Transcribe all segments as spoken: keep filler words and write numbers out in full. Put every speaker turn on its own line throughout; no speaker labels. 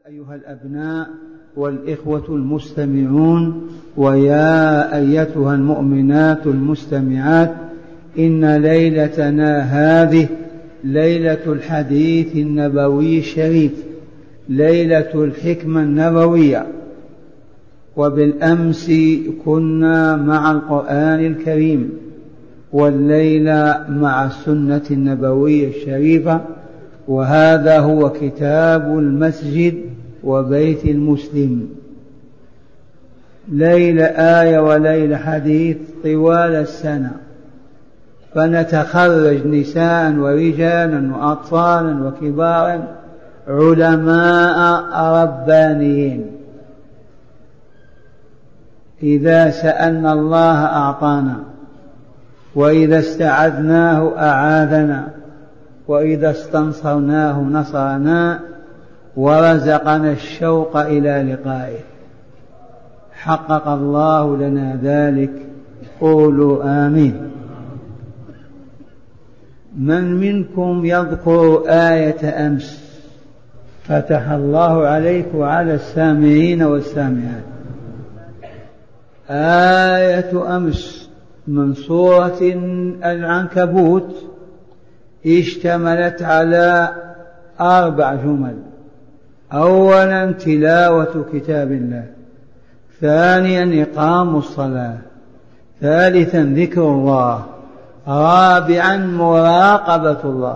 أيها الأبناء والإخوة المستمعون، ويا أيتها المؤمنات المستمعات، إن ليلتنا هذه ليلة الحديث النبوي الشريف، ليلة الحكمة النبوية. وبالأمس كنا مع القرآن الكريم، والليلة مع السنة النبوية الشريفة، وهذا هو كتاب المسجد وبيت المسلم. ليلة آية وليلة حديث طوال السنة، فنتخرج نساء ورجالا وأطفالا وكبارا علماء ربانيين. إذا سألنا الله أعطانا، وإذا استعذناه أعاذنا، وإذا استنصرناه نصرنا، ورزقنا الشوق إلى لقائه. حقق الله لنا ذلك، قولوا آمين. من منكم يذكر آية أمس؟ فتح الله عليك وعلى السامعين والسامعات. آية أمس من سورة العنكبوت اشتملت على أربع جمل: أولا تلاوة كتاب الله، ثانيا إقام الصلاة، ثالثا ذكر الله، رابعا مراقبة الله.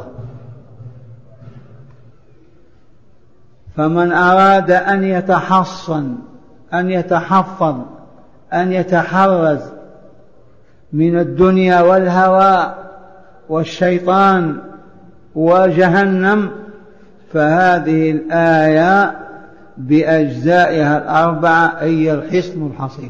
فمن أراد أن يتحصن أن يتحفظ أن يتحرز من الدنيا والهوى والشيطان وجهنم، فهذه الآية بأجزائها الأربعة هي الحصن الحصين.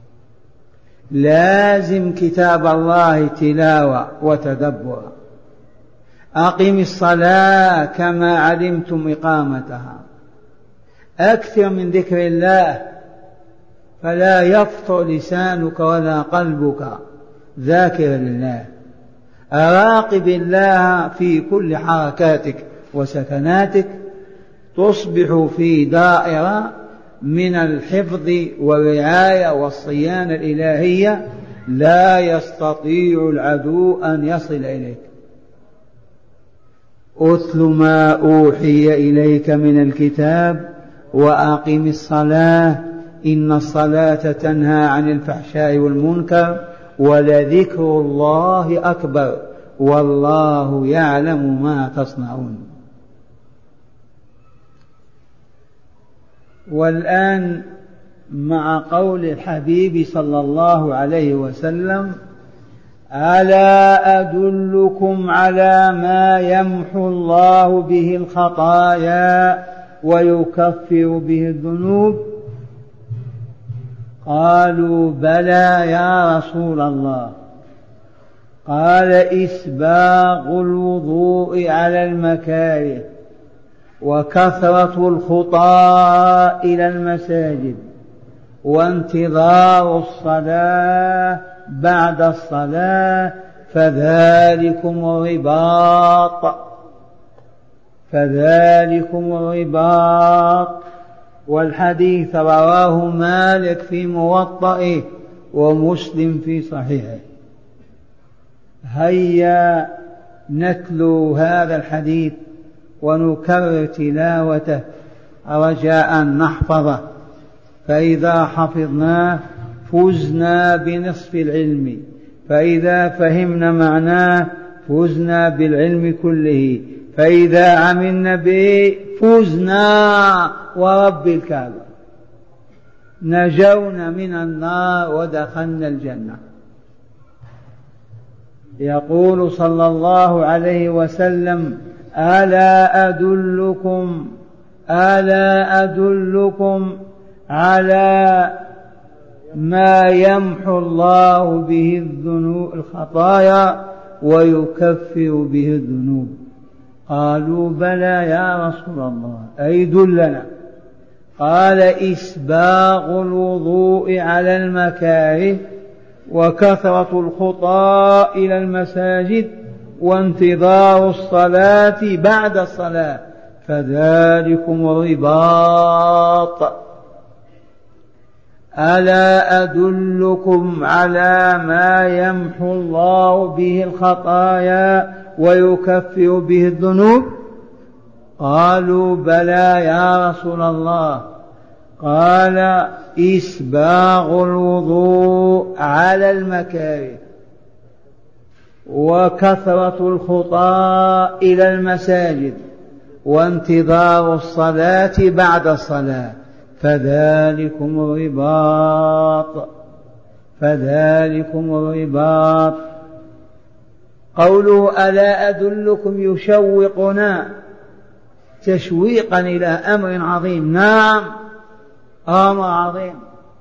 لازم كتاب الله تلاوة وتدبر. أقم الصلاة كما علمتم إقامتها. أكثر من ذكر الله، فلا يفطر لسانك ولا قلبك ذاكرا لله. أراقب الله في كل حركاتك وسكناتك، تصبح في دائرة من الحفظ والرعاية والصيانة الإلهية، لا يستطيع العدو أن يصل إليك. أتل ما أوحي إليك من الكتاب وأقم الصلاة إن الصلاة تنهى عن الفحشاء والمنكر ولذكر الله أكبر والله يعلم ما تصنعون. والآن مع قول الحبيب صلى الله عليه وسلم: ألا أدلكم على ما يمحو الله به الخطايا ويكفر به الذنوب؟ قالوا بلى يا رسول الله. قال: إسباغ الوضوء على المكاره، وكثرة الخطى إلى المساجد، وانتظار الصلاة بعد الصلاة، فذلكم الرباط فذلكم الرباط. والحديث رواه مالك في موطئه ومسلم في صحيحه. هيا نتلو هذا الحديث ونكرر تلاوته رجاء أن نحفظه، فإذا حفظناه فزنا بنصف العلم، فإذا فهمنا معناه فزنا بالعلم كله، فإذا عملنا به فزنا ورب الكعبة، نجونا من النار ودخلنا الجنة. يقول صلى الله عليه وسلم: ألا أدلكم ألا أدلكم على ما يمحو الله به الذنوب الخطايا ويكفر به الذنوب؟ قالوا بلى يا رسول الله، أي دلنا. قال: إسباغ الوضوء على المكاره، وكثرة الخطى إلى المساجد، وانتظار الصلاة بعد الصلاة، فذلكم الرباط. ألا أدلكم على ما يمحو الله به الخطايا ويكفر به الذنوب؟ قالوا بلى يا رسول الله. قال إسباغ الوضوء على المكاره، وكثرة الخطى إلى المساجد، وانتظار الصلاة بعد الصلاة، فذلكم الرباط. فذلكم الرباط. قوله ألا أدلكم يشوقنا تشويقا إلى أمر عظيم. نعم، أمر عظيم.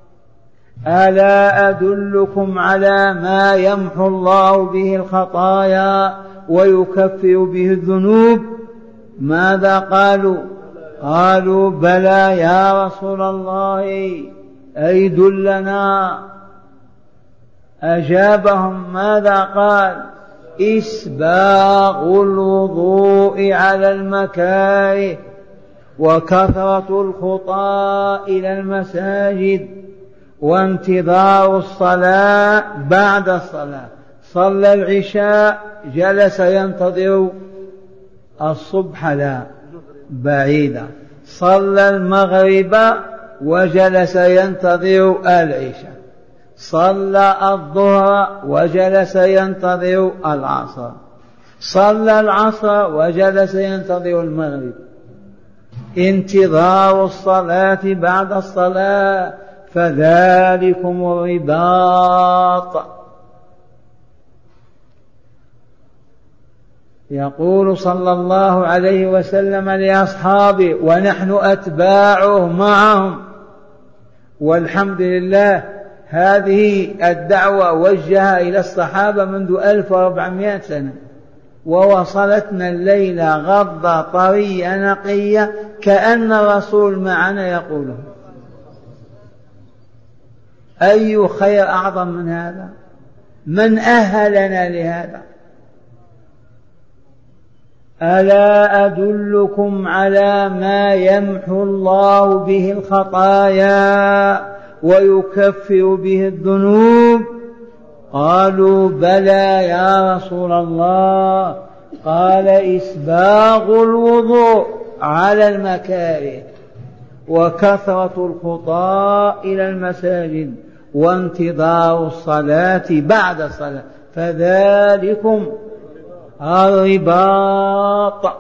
ألا أدلكم على ما يمحو الله به الخطايا ويكفر به الذنوب؟ ماذا قالوا؟ قالوا بلى يا رسول الله، أي دلنا. أجابهم ماذا قال؟ إسباغ الوضوء على المكاره، وكثرة الخطى إلى المساجد، وانتظار الصلاة بعد الصلاة. صلى العشاء جلس ينتظر الصبح، لا بعيدة. صلى المغرب وجلس ينتظر العشاء. صلى الظهر وجلس ينتظر العصر. صلى العصر وجلس ينتظر المغرب. انتظار الصلاة بعد الصلاة، فذلكم الرباط. يقول صلى الله عليه وسلم لأصحابه ونحن أتباعه معهم، والحمد لله هذه الدعوة وجهها إلى الصحابة منذ ألف وأربعمائة سنة، ووصلتنا الليلة غضة طرية نقية كأن الرسول معنا يقوله. أي خير أعظم من هذا؟ من أهلنا لهذا؟ ألا أدلكم على ما يمحو الله به الخطايا ويكفر به الذنوب؟ قالوا بلى يا رسول الله. قال إسباغ الوضوء على المكاره، وكثرة الخطى إلى المساجد، وانتظار الصلاة بعد الصلاة، فذلكم الرباط.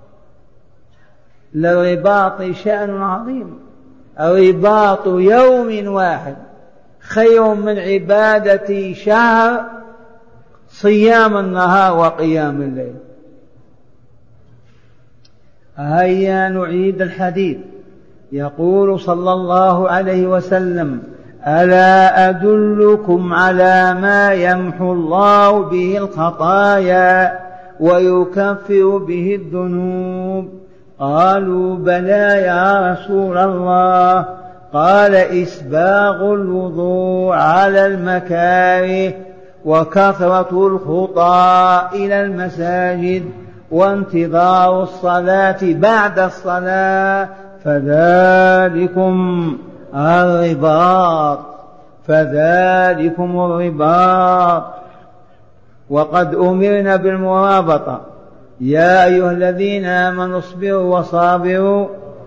للرباط شأن عظيم. الرباط يوم واحد خير من عبادة شهر صيام النهار وقيام الليل. هيا نعيد الحديث. يقول صلى الله عليه وسلم ألا أدلكم على ما يمحو الله به الخطايا ويكفر به الذنوب؟ قالوا بلى يا رسول الله. قال إسباغ الوضوء على المكاره، وكثرة الخطى إلى المساجد، وانتظار الصلاة بعد الصلاة، فذلكم الرباط. فذلكم الرباط. وقد أمرنا بالمرابطة. يا أيها الذين آمنوا اصبروا وصابروا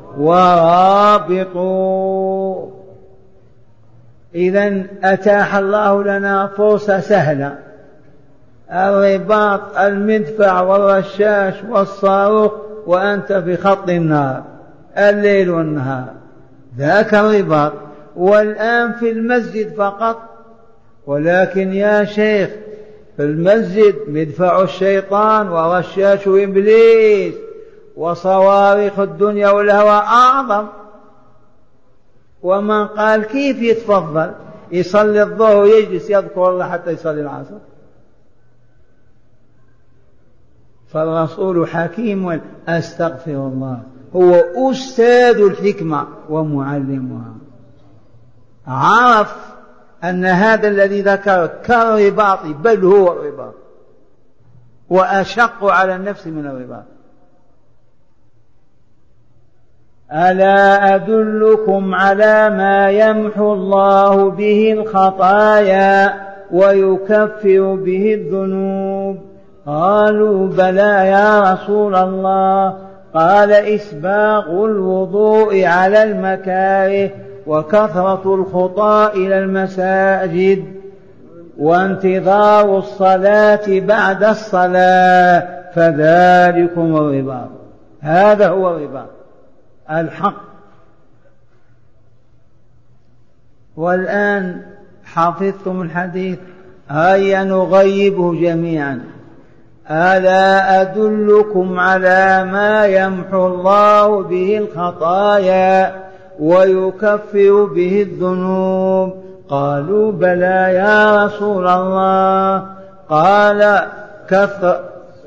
ورابطوا. إذن أتاح الله لنا فرصة سهلة. الرباط المدفع والرشاش والصاروخ وأنت في خط النار الليل والنهار، ذاك الرباط. والآن في المسجد فقط. ولكن يا شيخ في المسجد مدفع الشيطان ورشاش إبليس وصواريخ الدنيا والهوى أعظم. ومن قال كيف يتفضل يصلي الظهر ويجلس يذكر الله حتى يصلي العصر؟ فالرسول حكيم أستغفر الله، هو أستاذ الحكمة ومعلمها. عرف أن هذا الذي ذكر كالرباط، بل هو الرباط، وأشق على النفس من الرباط. ألا أدلكم على ما يمحو الله به الخطايا ويكفر به الذنوب؟ قالوا بلى يا رسول الله. قال إسباغ الوضوء على المكاره وكثرة الخطى إلى المساجد وانتظار الصلاة بعد الصلاة، فذلكم الرباط. هذا هو الرباط الحق. والآن حفظتم الحديث، هيا نغيبه جميعا. ألا أدلكم على ما يمحو الله به الخطايا ويكفر به الذنوب؟ قالوا بلى يا رسول الله. قال كثر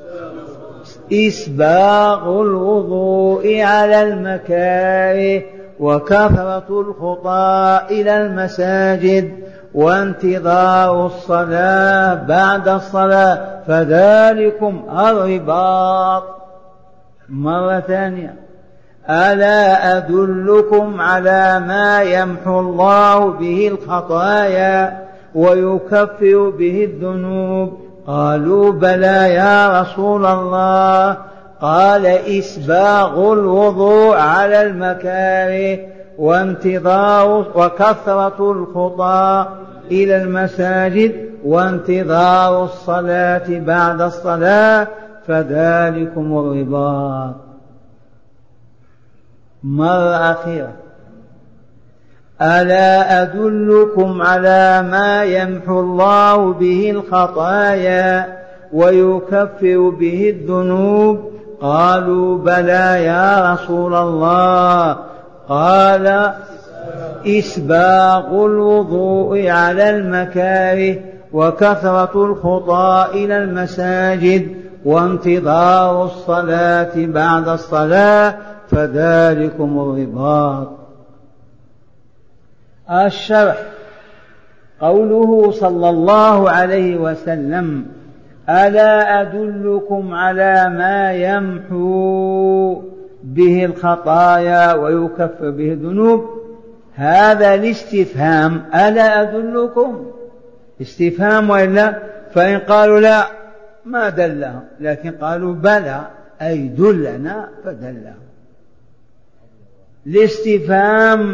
إسباغ الوضوء على المكاره وكثرة الخطى إلى المساجد وانتظار الصلاة بعد الصلاة، فذلكم الرباط. مرة ثانية، ألا أدلكم على ما يمحو الله به الخطايا ويكفر به الذنوب؟ قالوا بلى يا رسول الله. قال إسباغ الوضوء على المكاره وانتظار وكثرة الخطى إلى المساجد وانتظار الصلاة بعد الصلاة، فذلكم الرباط. مرة أخيرة، ألا أدلكم على ما يمحو الله به الخطايا ويكفر به الذنوب؟ قالوا بلى يا رسول الله. قال إسباغ الوضوء على المكاره وكثرة الخطى إلى المساجد وانتظار الصلاة بعد الصلاة، فذلكم الرباط. الشرح: قوله صلى الله عليه وسلم ألا أدلكم على ما يمحو به الخطايا ويكفر به الذنوب، هذا الاستفهام ألا أدلكم استفهام وإلا، فإن قالوا لا ما دلهم، لكن قالوا بلى أي دلنا فدلهم. الاستفهام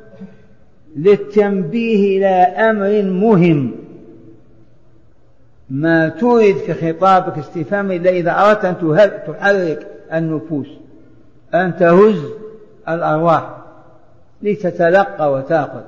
للتنبيه إلى أمر مهم. ما تريد في خطابك استفهام إلا إذا أردت أن تحرك النفوس، أن تهز الأرواح لتتلقى وتأخذ.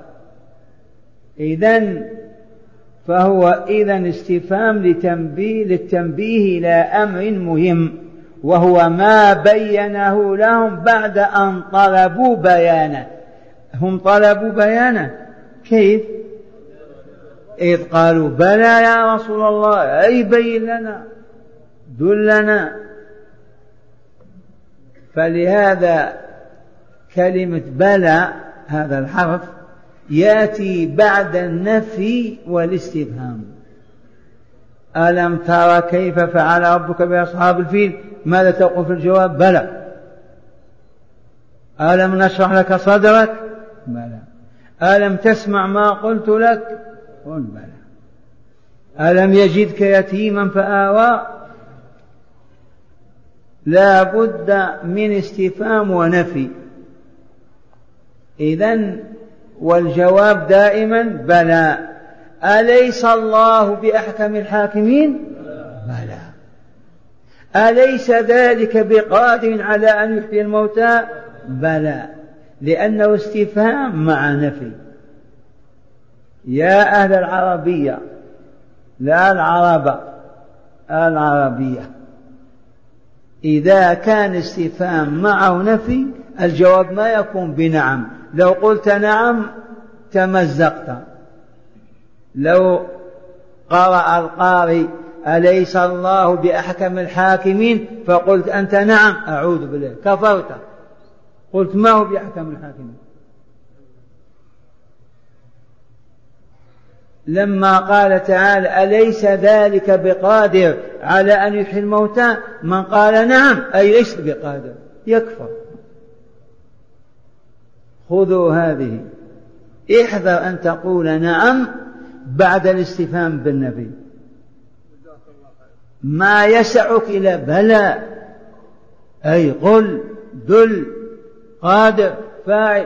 إذن فهو إذن استفهام لتنبيه للتنبيه إلى أمر مهم، وهو ما بينه لهم بعد أن طلبوا بيانه. هم طلبوا بيانه كيف؟ إذ قالوا بلى يا رسول الله، أي بين لنا دلنا. فلهذا كلمة بلى هذا الحرف يأتي بعد النفي والاستفهام. ألم ترى كيف فعل ربك بأصحاب الفيل؟ ماذا تقول في الجواب؟ بلى. ألم نشرح لك صدرك؟ بلى. ألم تسمع ما قلت لك؟ قل بلى. ألم يجدك يتيما فآوى؟ لا بد من استفهام ونفي. إذن والجواب دائما بلى. أليس الله بأحكم الحاكمين؟ بلى. أليس ذلك بقادر على أن يحيي الموتى؟ بلى. لأنه استفهام مع نفي. يا أهل العربية، لا العرب، العربية، إذا كان استفهام معه نفي الجواب ما يكون بنعم. لو قلت نعم تمزقت. لو قرأ القارئ أليس الله بأحكم الحاكمين فقلت أنت نعم، أعوذ بالله، كفرت. قلت ما هو بأحكم الحاكمين. لما قال تعالى أليس ذلك بقادر على أن يحيي الموتى، من قال نعم أي ليس بقادر يكفر. خذوا هذه، احذر أن تقول نعم بعد الاستفهام بالنفي، ما يسعك إلى بلى، أي قل دل قادر فاعل.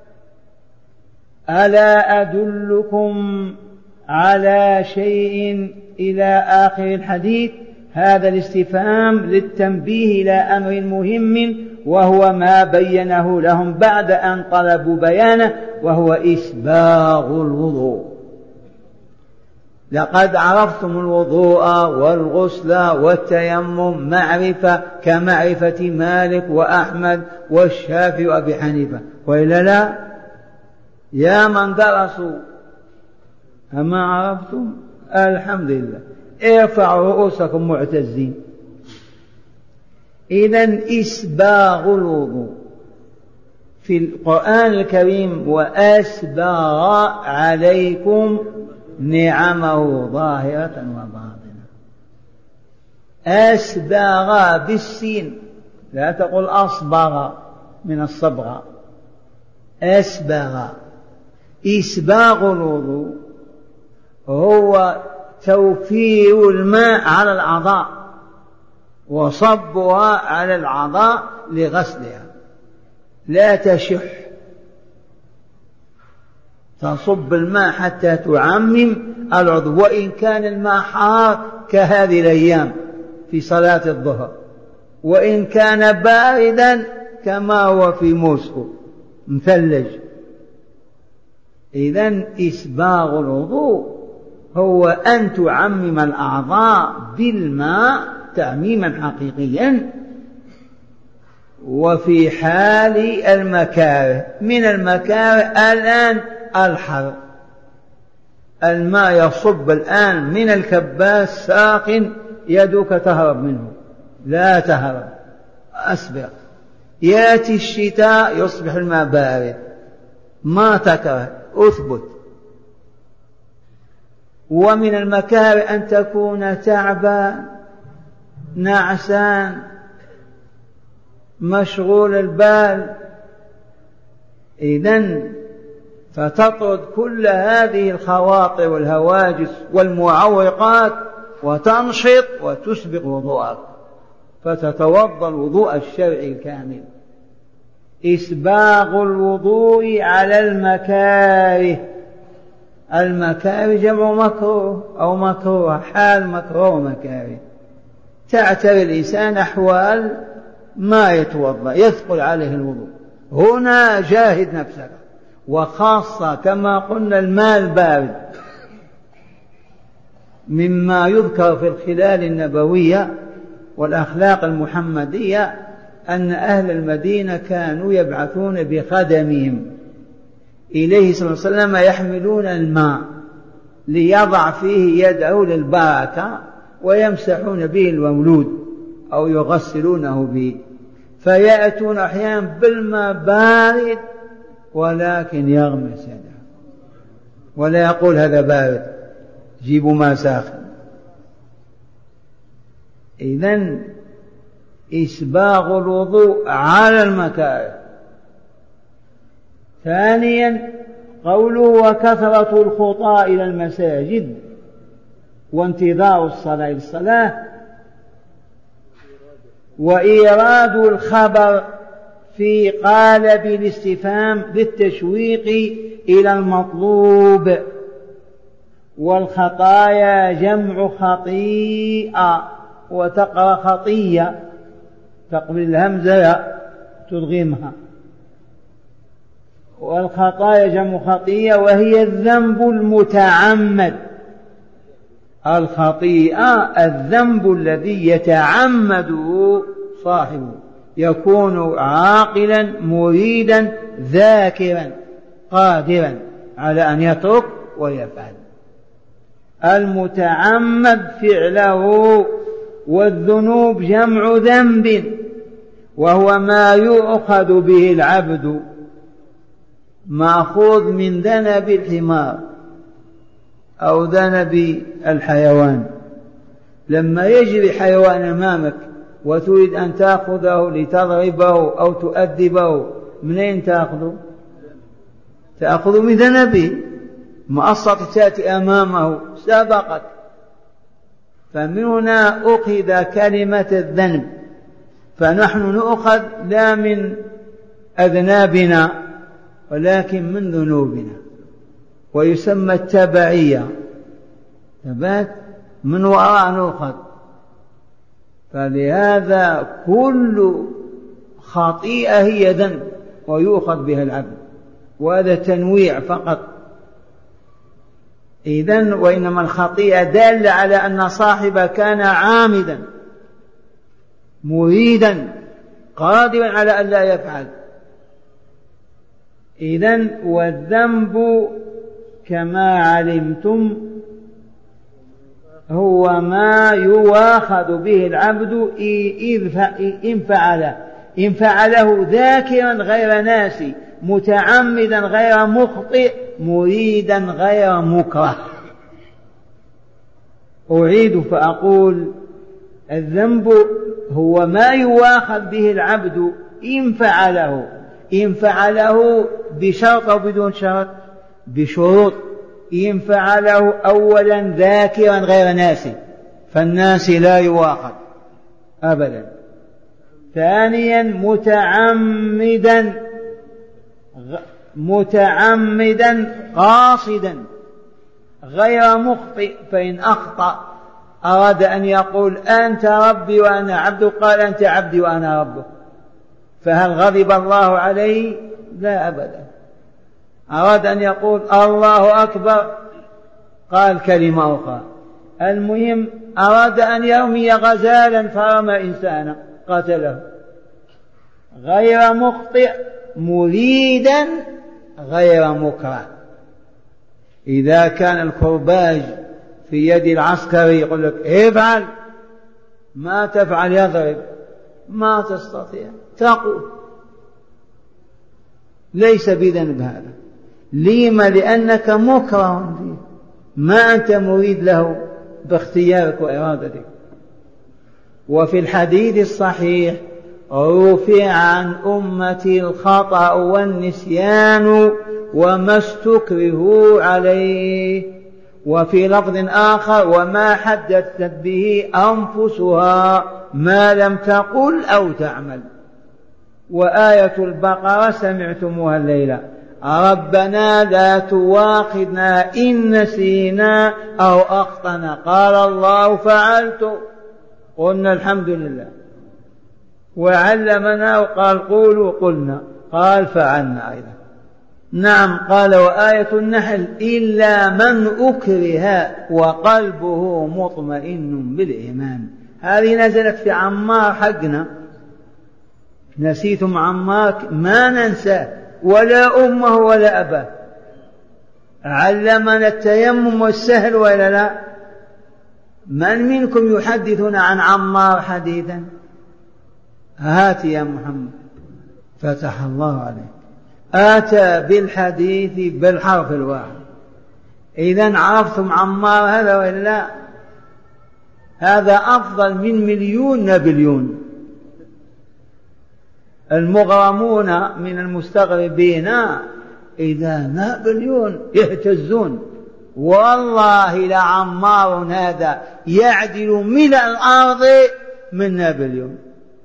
ألا أدلكم على شيء إلى آخر الحديث. هذا الاستفهام للتنبيه إلى أمر مهم، وهو ما بينه لهم بعد أن طلبوا بيانه، وهو إسباغ الوضوء. لقد عرفتم الوضوء والغسل والتيمم معرفة كمعرفة مالك وأحمد والشافعي وأبي حنيفة، وإلا لا؟ يا من درسوا أما عرفتم؟ الحمد لله، ارفعوا رؤوسكم معتزين. إذن إسباغ الوضوء في القرآن الكريم، وأسبغ عليكم نعمه ظاهرة وباطنة. أسبغ بالسين، لا تقل أصبغ من الصبغة، أسبغ. إسباغ الوضوء هو توفير الماء على الأعضاء وصبها على الأعضاء لغسلها، لا تشح، تصب الماء حتى تعمم العضو، وإن كان الماء حار كهذه الأيام في صلاة الظهر، وإن كان باردا كما هو في موسكو مثلج. إذن إسباغ الوضوء هو أن تعمم الأعضاء بالماء تعميما حقيقيا. وفي حال المكاره، من المكاره الآن الحر، الماء يصب الآن من الكباس ساق، يدك تهرب منه، لا تهرب، أسبق. يأتي الشتاء يصبح الماء بارد، ما تكره، أثبت. ومن المكاره أن تكون تعبان نعسان مشغول البال، إذن فتطرد كل هذه الخواطر والهواجس والمعوقات وتنشط وتسبق وضوءك، فتتوضأ الوضوء الشرعي الكامل. إسباغ الوضوء على المكاره، المكاره جمع مكروه أو مكروه، حال مكروه ومكاره. تعتري الإنسان أحوال ما يتوضأ، يثقل عليه الوضوء، هنا جاهد نفسك. وخاصة كما قلنا الماء البارد مما يذكر في الخلال النبوية والأخلاق المحمدية أن أهل المدينة كانوا يبعثون بخدمهم إليه صلى الله عليه وسلم يحملون الماء ليضع فيه يده للبركة ويمسحون به المولود أو يغسلونه به، فيأتون أحيانا بالماء بارد ولكن يغمس يده ولا يقول هذا بارد، جيبوا ماء ساخن. إذن إسباغ الوضوء على المكاره. ثانيا قوله وكثرة الخطى إلى المساجد وانتظار الصلاة للصلاة، وإيراد الخبر في قالب الاستفهام للتشويق إلى المطلوب. والخطايا جمع خطيئة، وتقرأ خطية تقبل الهمزة تضغمها. والخطايا جمع خطيئة وهي الذنب المتعمد. الخطيئة الذنب الذي يتعمده صاحبه، يكون عاقلا مريدا ذاكرا قادرا على أن يترك ويفعل. المتعمد فعله. والذنوب جمع ذنب، وهو ما يؤخذ به العبد، مأخوذ من ذنب الحمار أو ذنب الحيوان. لما يجري حيوان أمامك وتريد أن تأخذه لتضربه أو تؤدبه، منين تأخذه؟ تأخذ من ذنبه، مؤصة تأتي أمامه سبقت. فمن هنا أخذ كلمة الذنب، فنحن نؤخذ لا من أذنابنا ولكن من ذنوبنا، ويسمى التبعية، ثبات من وراء نؤخذ. فلهذا كل خطيئة هي ذنب ويؤخذ بها العبد، وهذا تنويع فقط. إذن وإنما الخطيئة دالة على أن صاحبها كان عامدا مريدا قادرا على أن لا يفعل. إذن والذنب كما علمتم هو ما يواخذ به العبد إن فعله إن فعله ذاكرا غير ناسي، متعمدا غير مخطئ، مريدا غير مكره. أعيد فأقول: الذنب هو ما يواخذ به العبد إن فعله إن فعله بشرط أو بدون شرط؟ بشروط. إن فعله أولا ذاكرا غير ناسي، فالناسي لا يواخذ أبدا. ثانيا متعمدا متعمدا قاصدا غير مخطئ، فإن أخطأ أراد أن يقول أنت ربي وأنا عبدك، قال أنت عبدي وأنا ربك، فهل غضب الله عليه؟ لا أبدا. أراد أن يقول الله أكبر، قال كلمة أخرى. المهم أراد أن يرمي غزالا فرمى إنسانا قتله، غير مخطئ، مريدا غير مكره. إذا كان الكرباج في يد العسكري يقول لك افعل، ما تفعل يضرب، ما تستطيع تقول، ليس بذنب هذا. لما؟ لأنك مكره فيه، ما أنت مريد له باختيارك وإرادتك. وفي الحديث الصحيح: رفع عن أمتي الخطأ والنسيان وما استكرهوا عليه. وفي لفظ آخر: وما حدثت به أنفسها ما لم تقل أو تعمل. وآية البقرة سمعتموها الليلة: ربنا لا تواخذنا إن نسينا أو أخطأنا، قال الله فعلت، قلنا الحمد لله. وعلمنا وقال قولوا قلنا، قال فعلنا أيضا. نعم. قال: وآية النحل: إلا من أكره وقلبه مطمئن بالإيمان. هذه نزلت في عمار حقنا. نسيتم عمار؟ ما ننساه، ولا أمه ولا أباه. علمنا التيمم والسهل ولا لا؟ من منكم يحدثنا عن عمار حديثا؟ هات يا محمد. فتح الله عليه، آتى بالحديث بالحرف الواحد. إذن عرفتم عمار هذا ولا لا؟ هذا أفضل من مليون نابليون. المغرمون من المستغربين إذا نابليون يهتزون. والله لعمار هذا يعدل من الأرض من نابليون.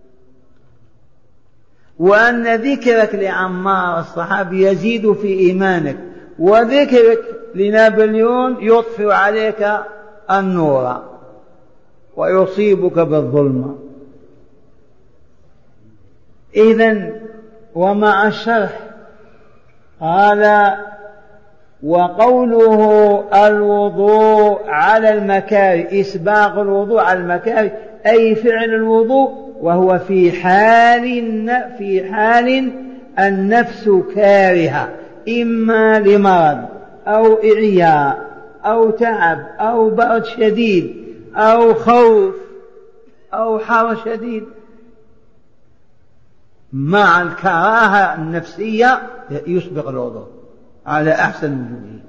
وأن ذكرك لعمار الصحابي يزيد في إيمانك، وذكرك لنابليون يطفئ عليك النور ويصيبك بالظلمة. إذن ومع الشرح قال: وقوله الوضوء على المكاره، إسباغ الوضوء على المكاره أي فعل الوضوء وهو في حال في حال النفس كارهة، إما لمرض أو إعياء أو تعب أو برد شديد أو خوف أو حر شديد. مع الكراهة النفسية يسبق الوضوء على أحسن وجوده.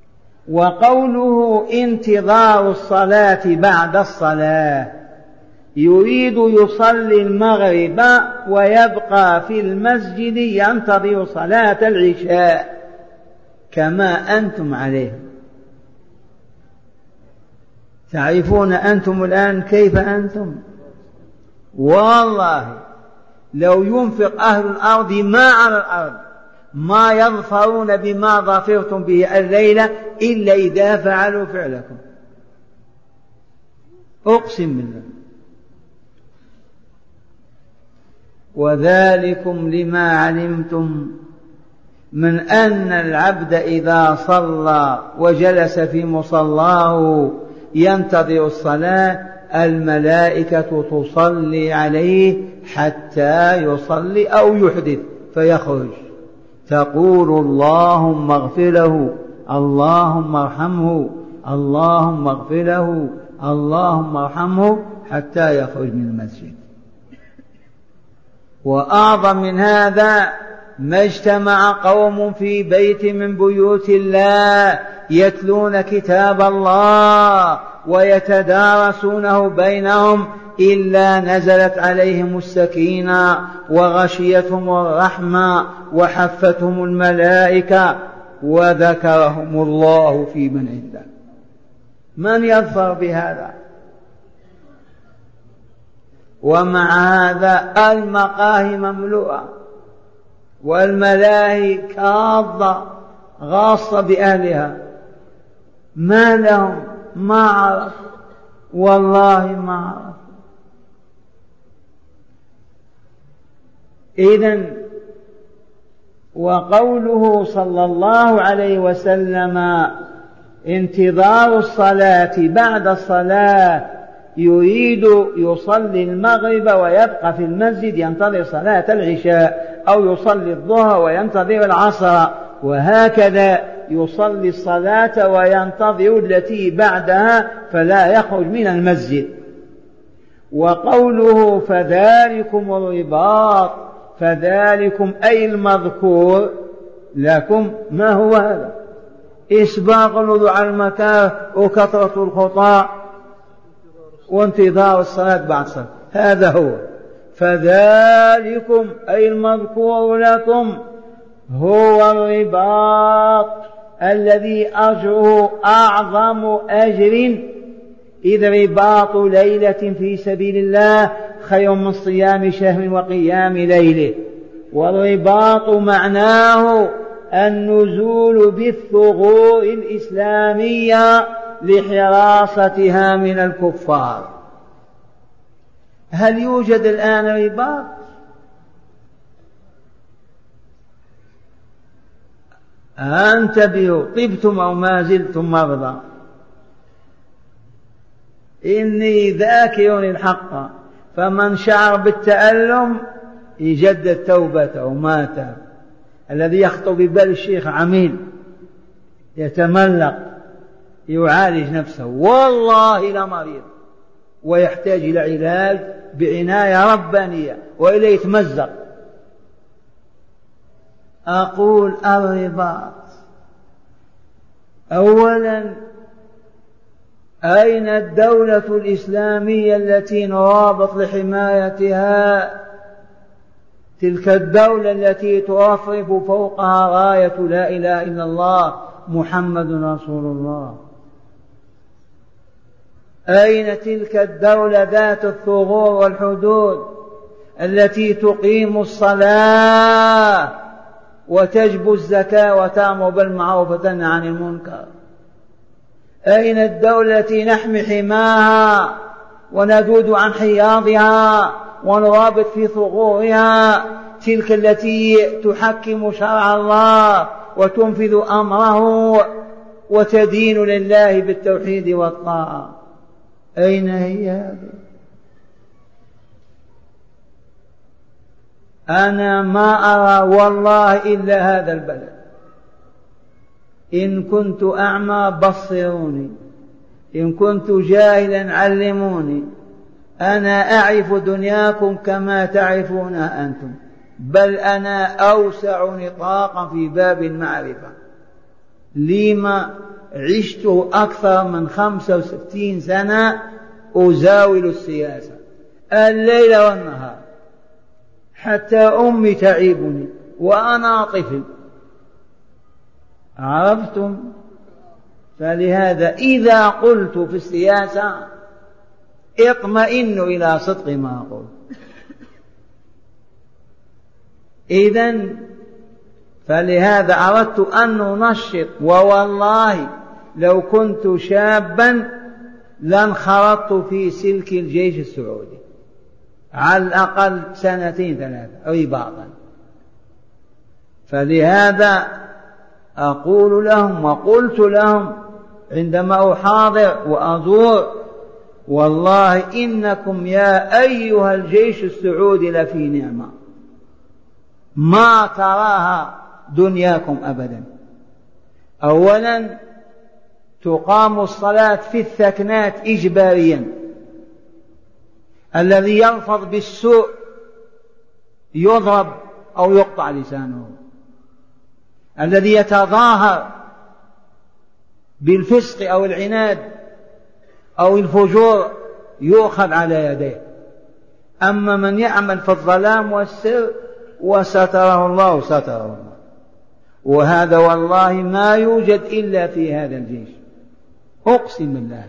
وقوله انتظار الصلاة بعد الصلاة يريد يصلي المغرب ويبقى في المسجد ينتظر صلاة العشاء كما أنتم عليه. تعرفون أنتم الآن كيف أنتم؟ والله لو ينفق أهل الأرض ما على الأرض ما يظفرون بما ظفرتم به الليلة إلا إذا فعلوا فعلكم، أقسم بالله. وذلكم لما علمتم من أن العبد إذا صلى وجلس في مصلاه ينتظر الصلاة الملائكة تصلي عليه حتى يصلي أو يحدث فيخرج، تقول اللهم اغفر له، اللهم ارحمه، اللهم اغفر له، اللهم ارحمه، حتى يخرج من المسجد. وأعظم من هذا ما اجتمع قوم في بيت من بيوت الله يتلون كتاب الله ويتدارسونه بينهم إلا نزلت عليهم السكينة وغشيتهم الرحمة وحفتهم الملائكة وذكرهم الله في من عنده. من يظفر بهذا؟ ومع هذا المقاهي مملوءة والملاهي كاظة غاصة بأهلها، ما لهم؟ ما عرف، والله ما عرف. إذن وقوله صلى الله عليه وسلم انتظار الصلاة بعد الصلاة يريد يصلي المغرب ويبقى في المسجد ينتظر صلاة العشاء، أو يصلي الظهر وينتظر العصر، وهكذا يصلي الصلاة وينتظر التي بعدها فلا يخرج من المسجد. وقوله فذلكم الرباط، فذلكم أي المذكور لكم، ما هو هذا؟ إسباق الوضوء على المكاره وكثرة الخطى وانتظار الصلاة بعد الصلاة، هذا هو. فذلكم أي المذكور لكم هو الرباط الذي أجره أعظم أجر، إذ رباط ليلة في سبيل الله خير من صيام شهر وقيام ليله. والرباط معناه النزول بالثغور الإسلامية لحراستها من الكفار. هل يوجد الآن رباط؟ انتبهوا، طبتم أو ما زلتم مرضى. إني ذاكر الحق، فمن شعر بالتألم يجدد توبته وما تاب. الذي يخطر ببال الشيخ عميل يتملق يعالج نفسه، والله لمريض ويحتاج إلى علاج بعناية ربانية وإلى يتمزق. أقول الرباط أولا، أين الدولة الإسلامية التي نرابط لحمايتها؟ تلك الدولة التي ترفرف فوقها راية لا إله إلا الله محمد رسول الله. أين تلك الدولة ذات الثغور والحدود التي تقيم الصلاة وتجب الزكاة وتأمر بالمعروف وتنهى عن المنكر؟ أين الدولة التي نحمي حماها وندود عن حياضها ونرابط في ثغورها؟ تلك التي تحكم شرع الله وتنفذ أمره وتدين لله بالتوحيد والطاعة. أين هي هذه؟ أنا ما أرى والله إلا هذا البلد. إن كنت أعمى بصروني، إن كنت جاهلا علموني. أنا أعرف دنياكم كما تعرفونها أنتم، بل أنا أوسع نطاقا في باب المعرفة. لما عشت أكثر من خمسة وستين سنة أزاول السياسة، الليل والنهار، حتى أمي تعيبني وأنا طفل. عرفتم؟ فلهذا إذا قلت في السياسة اطمئنوا إلى صدق ما أقول. إذن فلهذا أردت أن ننشط، ووالله لو كنت شابا لانخرطت في سلك الجيش السعودي على الأقل سنتين ثلاثة رباطا. فلهذا أقول لهم وقلت لهم عندما أحاضر وأزور: والله إنكم يا أيها الجيش السعودي لفي نعمة ما تراها دنياكم أبدا. أولا تقام الصلاة في الثكنات إجباريا، الذي يلفظ بالسوء يضرب أو يقطع لسانه، الذي يتظاهر بالفسق أو العناد أو الفجور يؤخذ على يديه. أما من يعمل في الظلام والسر وستره الله ستره الله، وهذا والله ما يوجد إلا في هذا الجيش، أقسم بالله.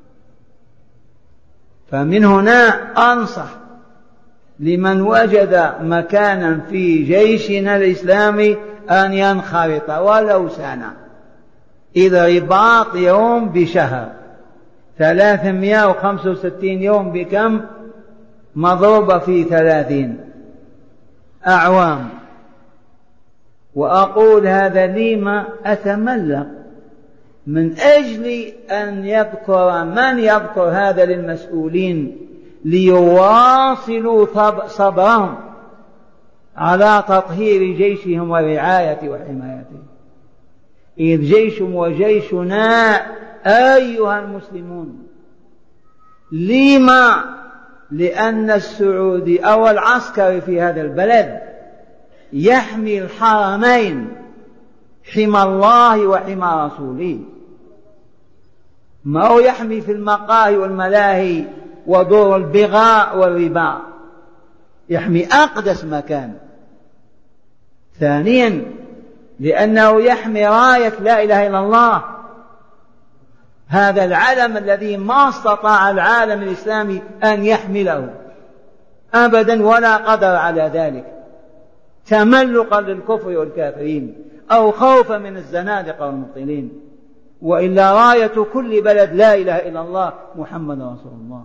فمن هنا أنصح لمن وجد مكانا في جيشنا الإسلامي أن ينخرط ولو سنة، إذا رباط يوم بشهر، ثلاثمائة وخمسة وستين يوم بكم؟ مضروبة في ثلاثين أعوام. وأقول هذا لما أتملق من أجل أن يذكر من يذكر هذا للمسؤولين ليواصلوا صبرهم على تطهير جيشهم ورعاية وحمايته، إذ جيشهم وجيشنا أيها المسلمون. لما؟ لأن السعودي أو العسكري في هذا البلد يحمي الحرمين، حمى الله وحمى رسوله، ما هو يحمي في المقاهي والملاهي ودور البغاء والربا، يحمي أقدس مكان. ثانيا لأنه يحمي راية لا إله إلا الله، هذا العلم الذي ما استطاع العالم الإسلامي أن يحمله أبدا ولا قدر على ذلك، تملقا للكفر والكافرين أو خوفا من الزنادقة والمبطلين، وإلا راية كل بلد لا إله إلا الله محمد رسول الله.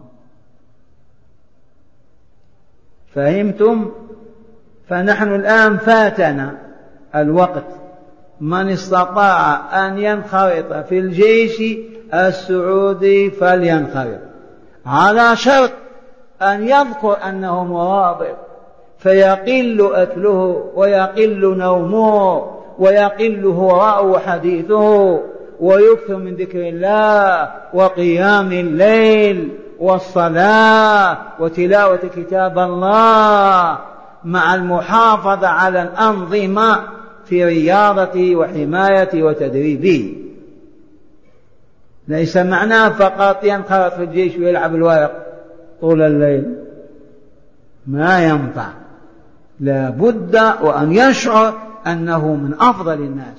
فهمتم؟ فنحن الآن فاتنا الوقت. من استطاع أن ينخرط في الجيش السعودي فلينخرط، على شرط أن يذكر أنه مرابط، فيقل أكله ويقل نومه ويقل هراءه وحديثه، ويكثر من ذكر الله وقيام الليل والصلاة وتلاوة كتاب الله، مع المحافظة على الأنظمة في رياضته وحمايته وتدريبه. ليس معناه فقط ينخرط في الجيش ويلعب الورق طول الليل، ما ينفع. لا بد وأن يشعر أنه من أفضل الناس.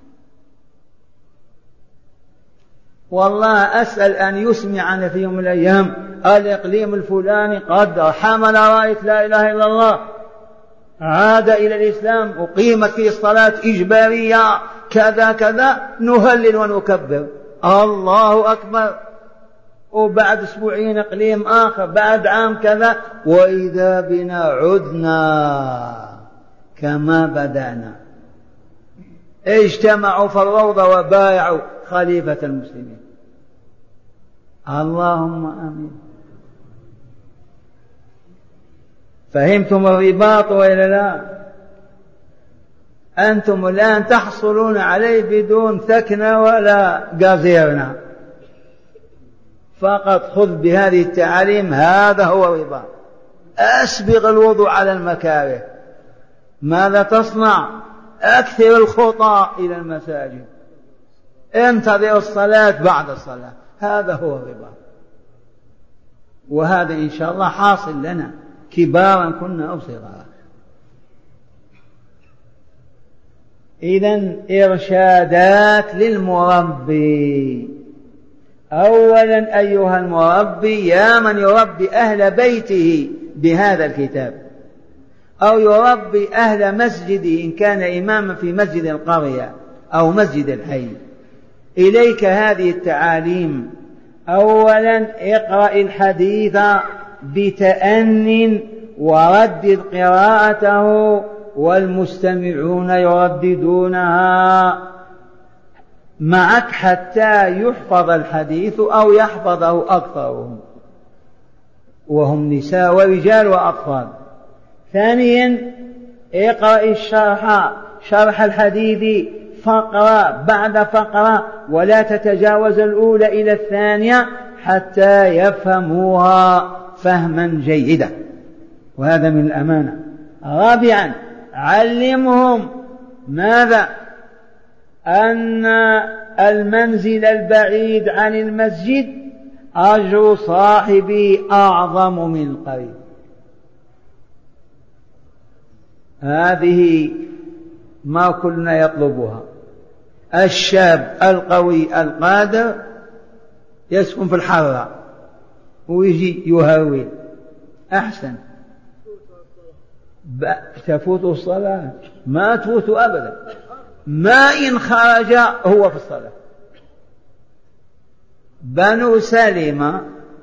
والله أسأل أن يسمعنا في يوم من الأيام الإقليم الفلاني قد حمل راية لا إله إلا الله، عاد إلى الإسلام، أقيمت فيه الصلاة إجبارية كذا كذا، نهلل ونكبر الله أكبر. وبعد أسبوعين إقليم آخر، بعد عام كذا، وإذا بنا عدنا كما بدأنا. اجتمعوا في الروضة وبايعوا خليفة المسلمين. اللهم آمين. فهمتم الرباط وإلا لا؟ أنتم الآن تحصلون عليه بدون ثكنة ولا قزيرنا، فقط خذ بهذه التعاليم، هذا هو الرباط. أسبغ الوضوء على المكاره. ماذا تصنع؟ أكثر الخطى إلى المساجد، انتظر الصلاة بعد الصلاة، هذا هو الرباط. وهذا إن شاء الله حاصل لنا كبارا كنا أو صغارا. إذن إرشادات للمربي. أولا أيها المربي يا من يربي أهل بيته بهذا الكتاب أو يربي أهل مسجده إن كان إماما في مسجد القرية أو مسجد الحي، إليك هذه التعاليم. أولا اقرأ الحديث بتأن وردد قراءته والمستمعون يرددونها معك حتى يحفظ الحديث أو يحفظه أكثرهم وهم نساء ورجال وأطفال. ثانيا اقرأ الشرح شرح الحديث فقرة بعد فقرة ولا تتجاوز الأولى إلى الثانية حتى يفهموها فهما جيدا، وهذا من الأمانة. رابعا علمهم ماذا؟ أن المنزل البعيد عن المسجد أجر صاحبه أعظم من القريب. هذه ما كلنا يطلبها. الشاب القوي القادر يسكن في الحرة ويجي يهرول أحسن. تفوت الصلاة؟ ما تفوت أبدا، ما إن خرج هو في الصلاة. بنو سلمة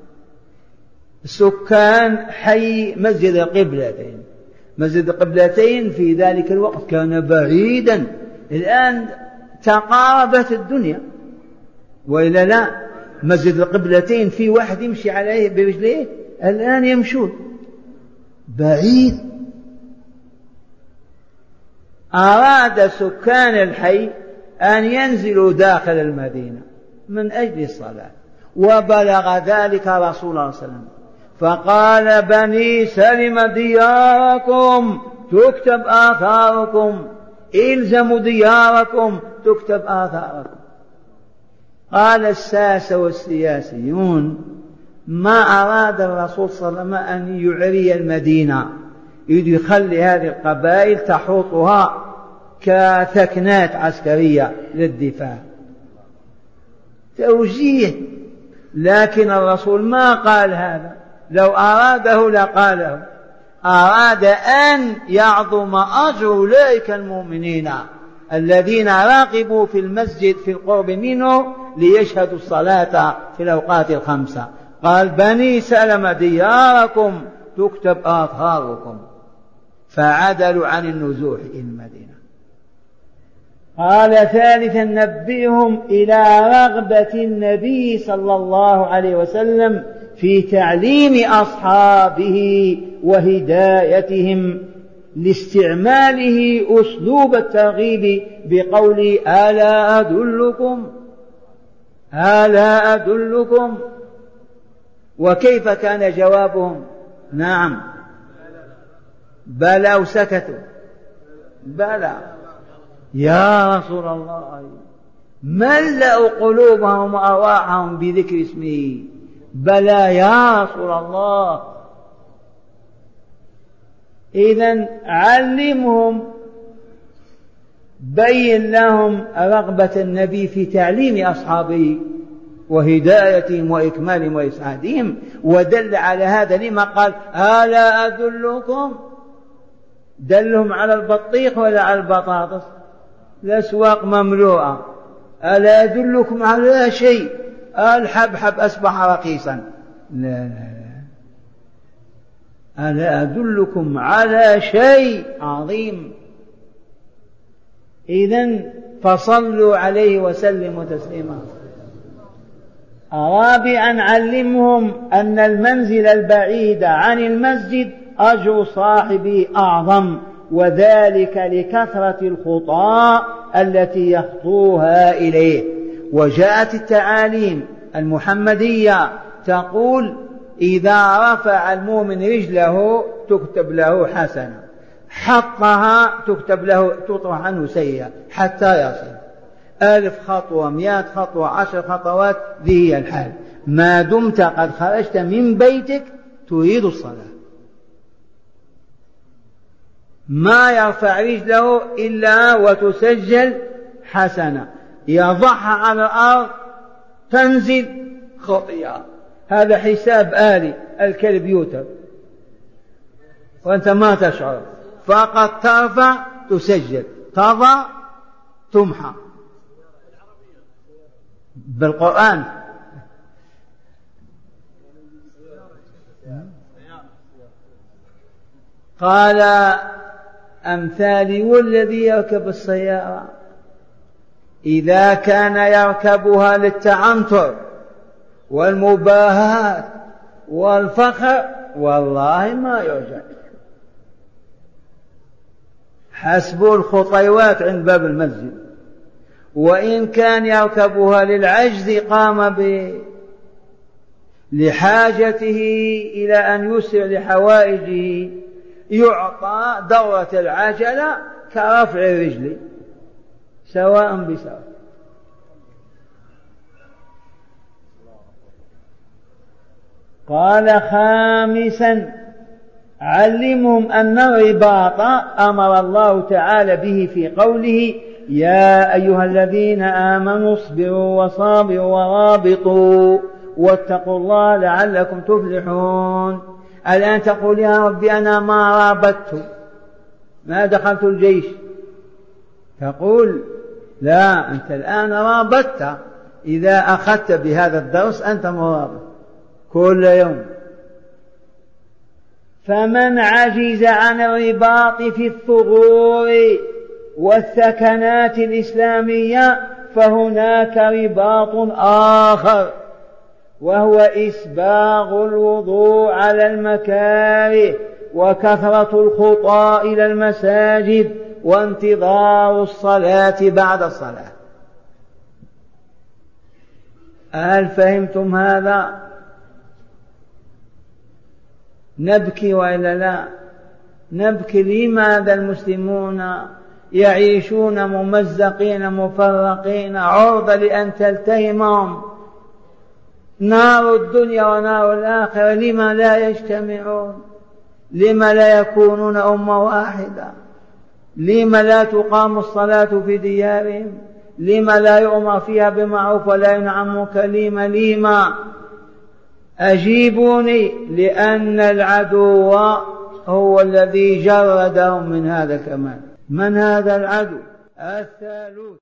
سكان حي مسجد القبلتين. مسجد القبلتين في ذلك الوقت كان بعيدا، الآن تقاربت الدنيا وإلا لا؟ مسجد القبلتين في واحد يمشي عليه برجليه الآن يمشون، بعيد. أراد سكان الحي أن ينزلوا داخل المدينة من أجل الصلاة، وبلغ ذلك رسول الله صلى الله عليه وسلم فقال بني سلم دياركم تكتب آثاركم، إلزموا دياركم تكتب آثاركم. قال الساسة والسياسيون ما أراد الرسول صلى الله عليه وسلم أن يعري المدينة، يخلي هذه القبائل تحوطها كثكنات عسكرية للدفاع، توجيه. لكن الرسول ما قال هذا، لو أراده لقاله. أراد أن يعظم أجر أولئك المؤمنين الذين راقبوا في المسجد في القرب منه ليشهدوا الصلاة في الأوقات الخمسة. قال بني سلم دياركم تكتب آثاركم، فعدلوا عن النزوح إلى المدينة. قال ثالثا نبئهم إلى رغبة النبي صلى الله عليه وسلم في تعليم أصحابه وهدايتهم لاستعماله أسلوب الترغيب بقول ألا أدلكم ألا أدلكم. وكيف كان جوابهم؟ نعم بلى، وسكتوا. بلى يا رسول الله، ملأوا قلوبهم وأرواحهم بذكر اسمه. بلى يا رسول الله. إذن علمهم، بين لهم رغبة النبي في تعليم أصحابه وهدايتهم وإكمالهم وإسعادهم، ودل على هذا لما قال ألا أدلكم؟ دلهم على البطيخ ولا على البطاطس؟ الأسواق مملوءة. ألا أدلكم على شيء؟ الحبحب أصبح رخيصا. لا لا لا، ألا أدلكم على شيء عظيم. إذن فصلوا عليه وسلموا تسليما. رابعا علمهم أن المنزل البعيد عن المسجد أجر صاحبه أعظم، وذلك لكثرة الخطى التي يخطوها إليه. وجاءت التعاليم المحمدية تقول إذا رفع المؤمن رجله تكتب له حسنة، حطها تكتب له تطرح عنه سيئة حتى يصل. ألف خطوة، مئة خطوة، عشر خطوات، ذي هي الحال. ما دمت قد خرجت من بيتك تريد الصلاة. ما يرفع رجله إلا وتسجل حسنة، يضعها على الأرض تنزل خطيئة. هذا حساب آلي، الكلب يوتر وأنت ما تشعر، فقط ترفع تسجل، تضع تمحى بالقرآن. قال أمثالي والذي يركب السيارة إذا كان يركبها للتعنتر والمباهاة والفخر والله ما يرجع، حسب الخطيوات عند باب المسجد. وإن كان يركبها للعجز قام ب لحاجته إلى أن يسر لحوائجه يعطى دورة العجلة كرفع الرجل سواء بسواء. قال خامسا علمهم أن الرباط أمر الله تعالى به في قوله يا أيها الذين آمنوا اصبروا وصابروا ورابطوا واتقوا الله لعلكم تفلحون. الآن تقول يا ربي أنا ما رابطت، ما دخلت الجيش، تقول لا، أنت الآن رابطت. إذا أخذت بهذا الدرس أنت مرابط كل يوم. فمن عجز عن الرباط في الثغور والثكنات الإسلامية فهناك رباط آخر، وهو إسباغ الوضوء على المكاره وكثرة الخطى إلى المساجد وانتظار الصلاة بعد الصلاة. هل فهمتم هذا؟ نبكي وإلا لا نبكي؟ لماذا المسلمون يعيشون ممزقين مفرقين عرضة لأن تلتهمهم نار الدنيا ونار الآخرة؟ لما لا يجتمعون؟ لما لا يكونون أمة واحدة؟ لما لا تقام الصلاة في ديارهم؟ لما لا يؤمر فيها بمعروف ولا ينهى عن منكر؟ لما لما أجيبوني. لأن العدو هو الذي جردهم من هذا الكمال. من هذا العدو؟ الثالوث.